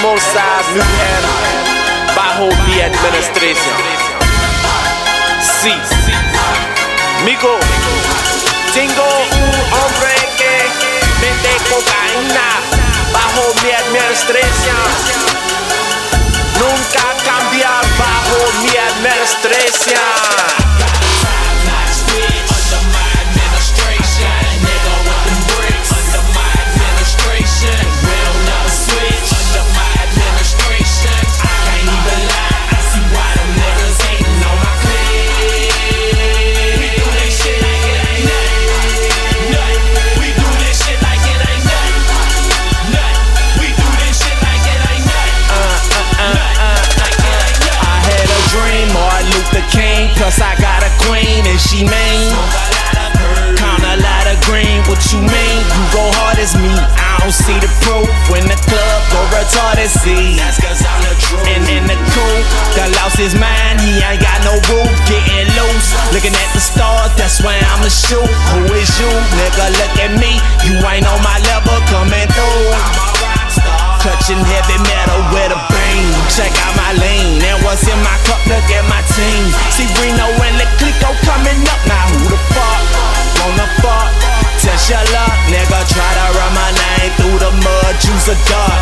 Riverside, Newham, bajo mi administración. Sí, migo, tengo un hombre que vende cocaína bajo mi administración. Nunca cambiar bajo mi administración. Plus I got a queen and she mean. Count a lot of green, what you mean? You go hard as me, I don't see the proof. When the club go retarded, see. That's cause I'm the truth. And in the cool, done lost his mind, he ain't got no roof. Getting loose, looking at the stars, that's where I'ma shoot. Who is you? Nigga, look at me. You ain't on my level, coming through. Touching heavy metal with a beam. Check out my lane and what's in my cup, look at my team. See Reno and the Clico coming up. Now who the fuck wanna fuck? Test your luck, nigga, try to run my name through the mud, juice a duck.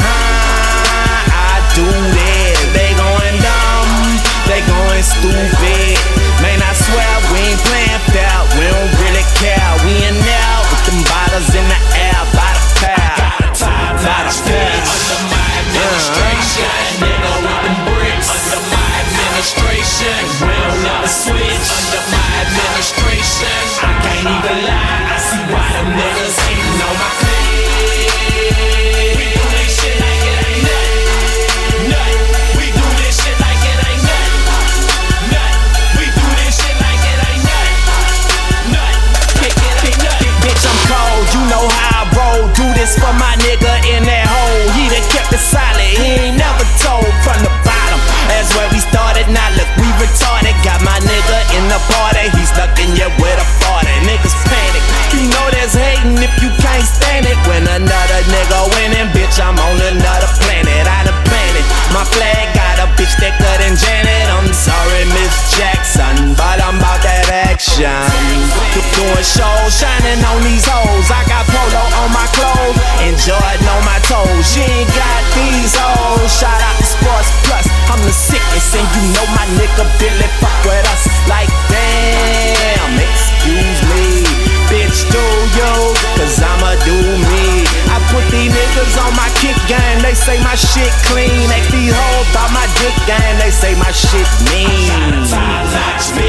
I do that. They going dumb, they going stupid. Man, I swear we ain't playing fair. We don't really care. We in there with them bottles in the air by the pair. Under my administration, nigga with them bricks. Under my administration, we don't never switch. Under my administration, I can't even lie. I see why them niggas hating on my clique. We do this shit like it ain't nothing. Nothing. We do this shit like it ain't nothing. Nothing. We do this shit like it ain't nothing. Nothing. It ain't nothing. Bitch, I'm cold, you know how I roll. Do this for my nigga in that hole. He done kept it solid, he ain't never told from the bottom. That's where we started, now look, we retarded. Got my nigga in the party, he's stuck in you with a 40. Niggas panic, you know there's hating if you can't stand it. When another nigga winning, bitch, I'm on another planet. I done planted, my flag got a bitch thicker than Janet. I'm sorry, Miss Jackson, but I'm about that action. Doing shows, shining on these hoes. I got polo on my clothes and Jordan on my toes. She ain't got these hoes. Shout out to Sports Plus, I'm the sickest, and you know my nigga Billy fuck with us. Like damn, excuse me, bitch, do you? Cause I'ma do me. I put these niggas on my kick game, they say my shit clean. Ask these hoes about my dick game, they say my shit mean.